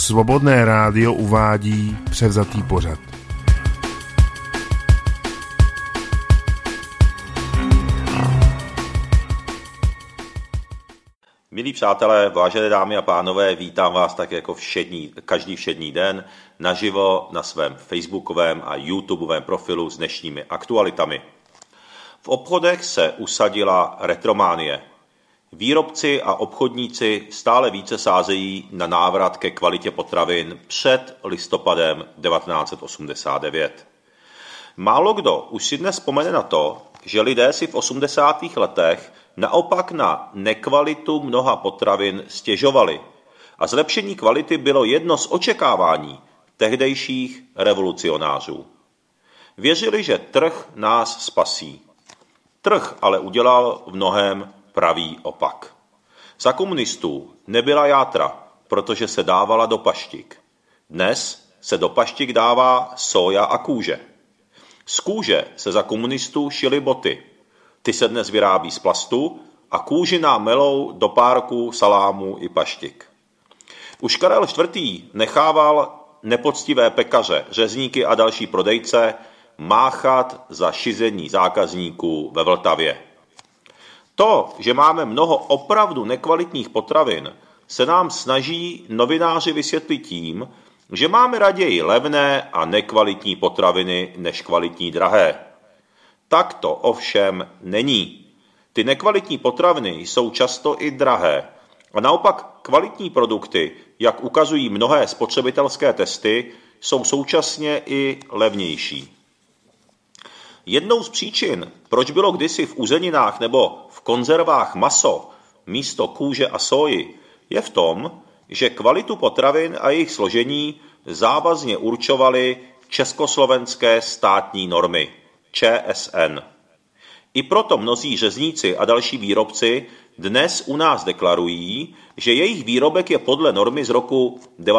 Svobodné rádio uvádí převzatý pořad. Milí přátelé, vážené dámy a pánové, vítám vás tak jako každý všední den naživo na svém facebookovém a youtubeovém profilu s dnešními aktualitami. V obchodech se usadila retrománie. Výrobci a obchodníci stále více sázejí na návrat ke kvalitě potravin před listopadem 1989. Málo kdo už si dnes vzpomene na to, že lidé si v 80. letech naopak na nekvalitu mnoha potravin stěžovali a zlepšení kvality bylo jedno z očekávání tehdejších revolucionářů. Věřili, že trh nás spasí. Trh ale udělal v mnohém pravý opak. Za komunistů nebyla játra, protože se dávala do paštik. Dnes se do paštik dává soja a kůže. Z kůže se za komunistů šily boty. Ty se dnes vyrábí z plastu a kůži nám melou do párků, salámů i paštik. Už Karel IV. Nechával nepoctivé pekaře, řezníky a další prodejce máchat za šizení zákazníků ve Vltavě. To, že máme mnoho opravdu nekvalitních potravin, se nám snaží novináři vysvětlit tím, že máme raději levné a nekvalitní potraviny než kvalitní drahé. Tak to ovšem není. Ty nekvalitní potraviny jsou často i drahé a naopak kvalitní produkty, jak ukazují mnohé spotřebitelské testy, jsou současně i levnější. Jednou z příčin, proč bylo kdysi v uzeninách nebo v konzervách maso místo kůže a sóji, je v tom, že kvalitu potravin a jejich složení závazně určovaly československé státní normy, ČSN. I proto mnozí řezníci a další výrobci dnes u nás deklarují, že jejich výrobek je podle normy z roku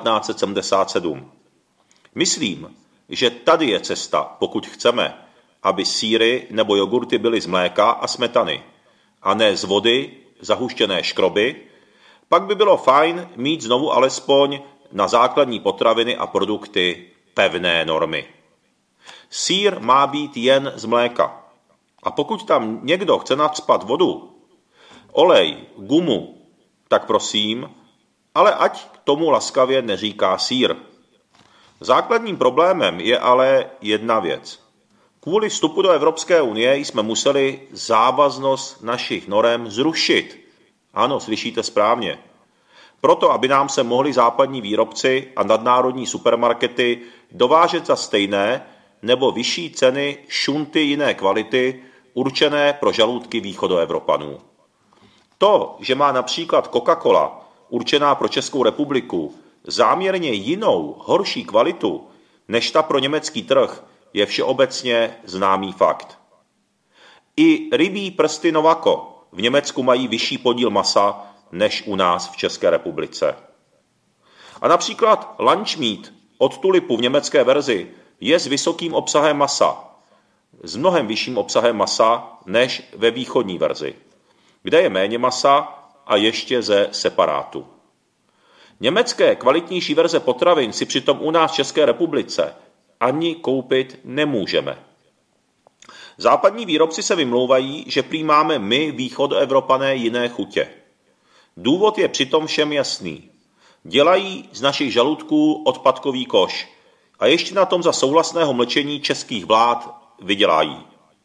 1977. Myslím, že tady je cesta, pokud chceme, aby sýry nebo jogurty byly z mléka a smetany, a ne z vody, zahuštěné škroby, pak by bylo fajn mít znovu alespoň na základní potraviny a produkty pevné normy. Sýr má být jen z mléka. A pokud tam někdo chce nacpat vodu, olej, gumu, tak prosím, ale ať k tomu laskavě neříká sýr. Základním problémem je ale jedna věc. Kvůli vstupu do Evropské unie jsme museli závaznost našich norem zrušit. Ano, slyšíte správně. Proto, aby nám se mohli západní výrobci a nadnárodní supermarkety dovážet za stejné nebo vyšší ceny šunty jiné kvality, určené pro žaludky východoevropanů. To, že má například Coca-Cola, určená pro Českou republiku, záměrně jinou, horší kvalitu, než ta pro německý trh, je všeobecně známý fakt. I rybí prsty Novako v Německu mají vyšší podíl masa než u nás v České republice. A například lunch meat od Tulipu v německé verzi je s vysokým obsahem masa, s mnohem vyšším obsahem masa než ve východní verzi, kde je méně masa a ještě ze separátu. Německé kvalitnější verze potravin si přitom u nás v České republice ani koupit nemůžeme. Západní výrobci se vymlouvají, že prý máme my, východoevropané, jiné chutě. Důvod je přitom všem jasný. Dělají z našich žaludků odpadkový koš a ještě na tom za souhlasného mlčení českých vlád vydělají.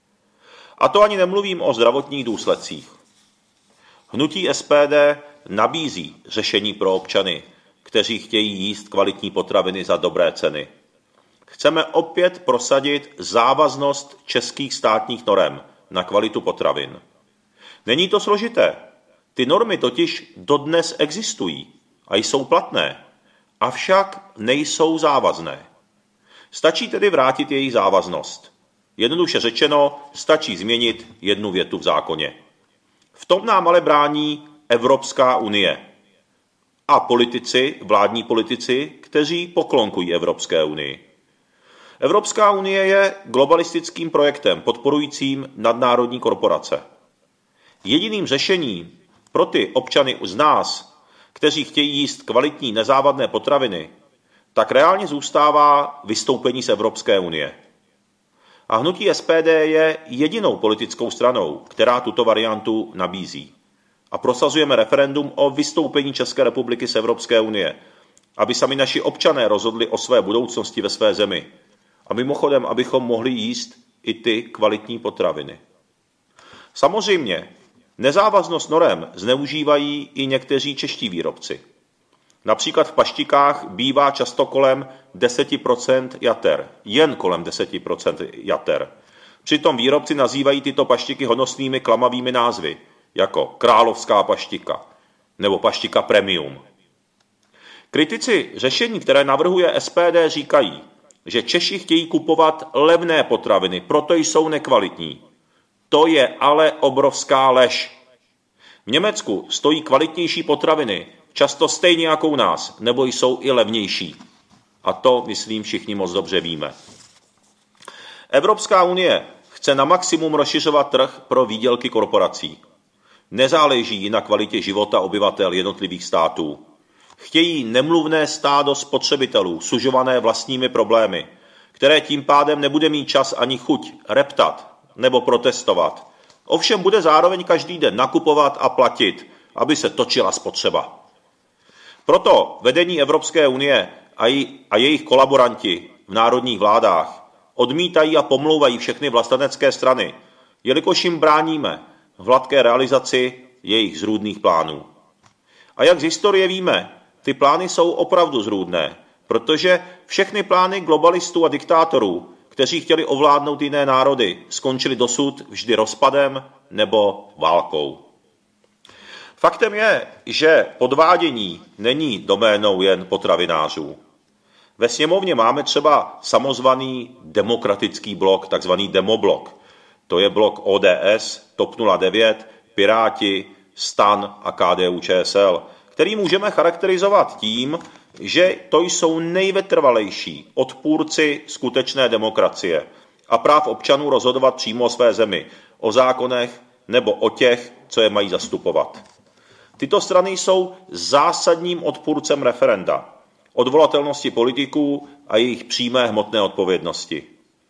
A to ani nemluvím o zdravotních důsledcích. Hnutí SPD nabízí řešení pro občany, kteří chtějí jíst kvalitní potraviny za dobré ceny. Chceme opět prosadit závaznost českých státních norem na kvalitu potravin. Není to složité. Ty normy totiž dodnes existují a jsou platné, avšak nejsou závazné. Stačí tedy vrátit jejich závaznost. Jednoduše řečeno, stačí změnit jednu větu v zákoně. V tom nám ale brání Evropská unie a vládní politici, kteří poklonkují Evropské unii. Evropská unie je globalistickým projektem podporujícím nadnárodní korporace. Jediným řešením pro ty občany z nás, kteří chtějí jíst kvalitní nezávadné potraviny, tak reálně zůstává vystoupení z Evropské unie. A hnutí SPD je jedinou politickou stranou, která tuto variantu nabízí. A prosazujeme referendum o vystoupení České republiky z Evropské unie, aby sami naši občané rozhodli o své budoucnosti ve své zemi. A mimochodem, abychom mohli jíst i ty kvalitní potraviny. Samozřejmě, nezávaznost norem zneužívají i někteří čeští výrobci. Například v paštikách bývá často kolem 10% jater. Jen kolem 10% jater. Přitom výrobci nazývají tyto paštiky honosnými klamavými názvy, jako královská paštika nebo paštika premium. Kritici řešení, které navrhuje SPD, říkají, že Češi chtějí kupovat levné potraviny, proto jsou nekvalitní. To je ale obrovská lež. V Německu stojí kvalitnější potraviny, často stejně jako u nás, nebo jsou i levnější. A to, myslím, všichni moc dobře víme. Evropská unie chce na maximum rozšiřovat trh pro výdělky korporací. Nezáleží na kvalitě života obyvatel jednotlivých států. Chtějí nemluvné stádo spotřebitelů, sužované vlastními problémy, které tím pádem nebude mít čas ani chuť reptat nebo protestovat. Ovšem bude zároveň každý den nakupovat a platit, aby se točila spotřeba. Proto vedení Evropské unie a jejich kolaboranti v národních vládách odmítají a pomlouvají všechny vlastenecké strany, jelikož jim bráníme v hladké realizaci jejich zrůdných plánů. A jak z historie víme, ty plány jsou opravdu zrůdné, protože všechny plány globalistů a diktátorů, kteří chtěli ovládnout jiné národy, skončili dosud vždy rozpadem nebo válkou. Faktem je, že podvádění není doménou jen potravinářů. Ve sněmovně máme třeba samozvaný demokratický blok, takzvaný demoblok. To je blok ODS, TOP 09, Piráti, STAN a KDU-ČSL, který můžeme charakterizovat tím, že to jsou nejvytrvalejší odpůrci skutečné demokracie a práv občanů rozhodovat přímo o své zemi, o zákonech nebo o těch, co je mají zastupovat. Tyto strany jsou zásadním odpůrcem referenda, odvolatelnosti politiků a jejich přímé hmotné odpovědnosti.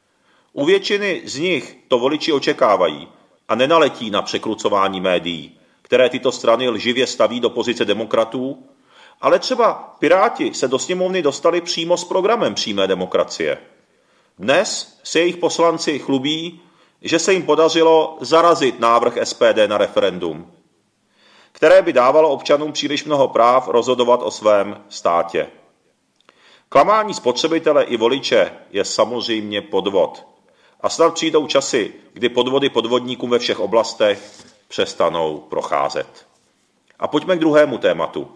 U většiny z nich to voliči očekávají a nenaletí na překrucování médií, které tyto strany lživě staví do pozice demokratů, ale třeba Piráti se do sněmovny dostali přímo s programem přímé demokracie. Dnes se jejich poslanci chlubí, že se jim podařilo zarazit návrh SPD na referendum, které by dávalo občanům příliš mnoho práv rozhodovat o svém státě. Klamání spotřebitele i voliče je samozřejmě podvod. A snad přijdou časy, kdy podvody podvodníkům ve všech oblastech přestanou procházet. A pojďme k druhému tématu.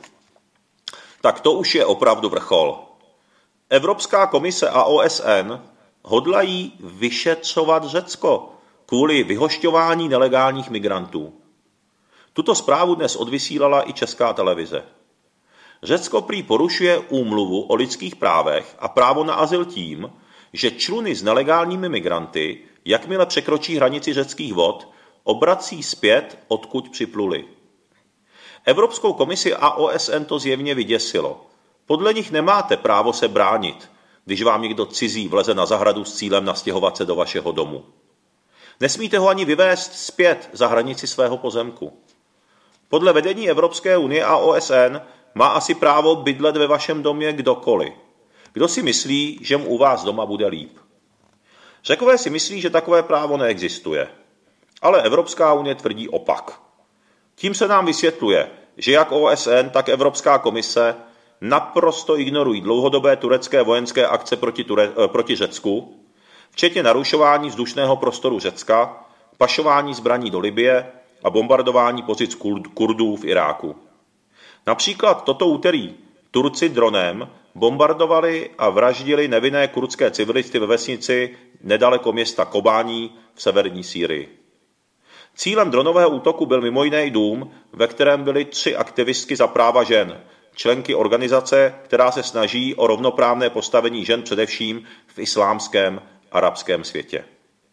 Tak to už je opravdu vrchol. Evropská komise a OSN hodlají vyšetřovat Řecko kvůli vyhošťování nelegálních migrantů. Tuto zprávu dnes odvysílala i Česká televize. Řecko prý porušuje úmluvu o lidských právech a právo na azyl tím, že čluny s nelegálními migranty, jakmile překročí hranici řeckých vod, obrací zpět, odkud připluli. Evropskou komisi a OSN to zjevně vyděsilo. Podle nich nemáte právo se bránit, když vám někdo cizí vleze na zahradu s cílem nastěhovat se do vašeho domu. Nesmíte ho ani vyvést zpět za hranici svého pozemku. Podle vedení Evropské unie a OSN má asi právo bydlet ve vašem domě kdokoliv. Kdo si myslí, že mu u vás doma bude líp? Řekové si myslí, že takové právo neexistuje. Ale Evropská unie tvrdí opak. Tím se nám vysvětluje, že jak OSN, tak Evropská komise naprosto ignorují dlouhodobé turecké vojenské akce proti Řecku, včetně narušování vzdušného prostoru Řecka, pašování zbraní do Libye a bombardování pozic Kurdů v Iráku. Například toto úterý Turci dronem bombardovali a vraždili nevinné kurdské civilisty ve vesnici nedaleko města Kobání v severní Sýrii. Cílem dronového útoku byl mimo jiné i dům, ve kterém byly 3 aktivistky za práva žen, členky organizace, která se snaží o rovnoprávné postavení žen především v islámském arabském světě.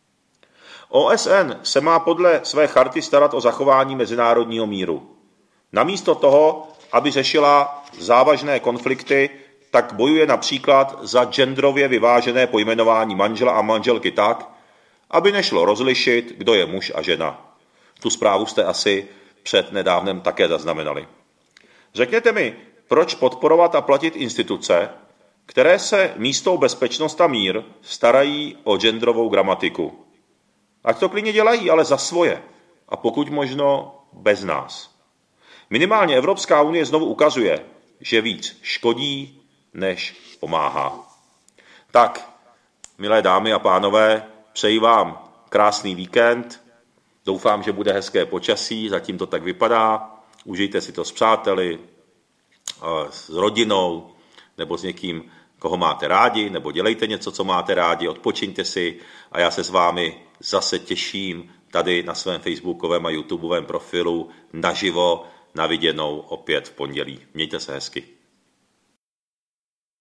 OSN se má podle své charty starat o zachování mezinárodního míru. Namísto toho aby řešila závažné konflikty, tak bojuje například za genderově vyvážené pojmenování manžela a manželky tak, aby nešlo rozlišit, kdo je muž a žena. Tu zprávu jste asi před nedávnem také zaznamenali. Řekněte mi, proč podporovat a platit instituce, které se místou bezpečnost a mír starají o genderovou gramatiku. Ať to klidně dělají, ale za svoje. A pokud možno bez nás. Minimálně Evropská unie znovu ukazuje, že víc škodí, než pomáhá. Tak, milé dámy a pánové, přeji vám krásný víkend. Doufám, že bude hezké počasí, zatím to tak vypadá. Užijte si to s přáteli, s rodinou, nebo s někým, koho máte rádi, nebo dělejte něco, co máte rádi, odpočiňte si a já se s vámi zase těším tady na svém facebookovém a youtubeovém profilu naživo na viděnou opět v pondělí. Mějte se hezky.